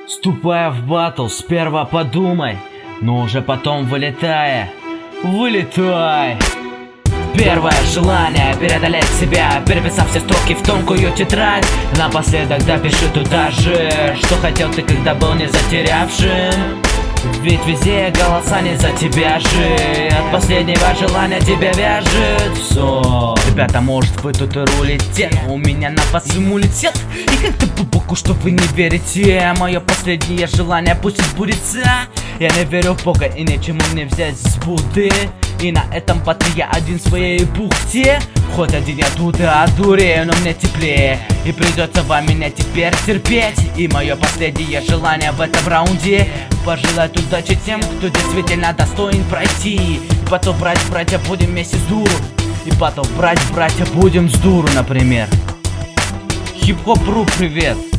Вступая в батл, сперва подумай, но уже потом вылетай. Первое желание преодолеть себя, переписав все строки в тонкую тетрадь. Напоследок допиши туда же, что хотел ты, когда был не затерявшим. Ведь везде голоса не за тебя же, от последнего желания тебя вяжет все. Ребята, может вы тут и рулите, но у меня на вас иммунитет. И как-то по боку, что вы не верите, мое последнее желание пусть сбудется. Я не верю в Бога и ничему не взять с Будды. И на этом батле я один в своей бухте. Хоть один я тут и одурею, но мне теплее. И придется вам меня теперь терпеть. И мое последнее желание в этом раунде пожелать удачи тем, кто действительно достоин пройти. И потом брать, братья, будем вместе с дуру. И потом брать, братья, будем с дуру, например. Хип-хоп.ру, привет.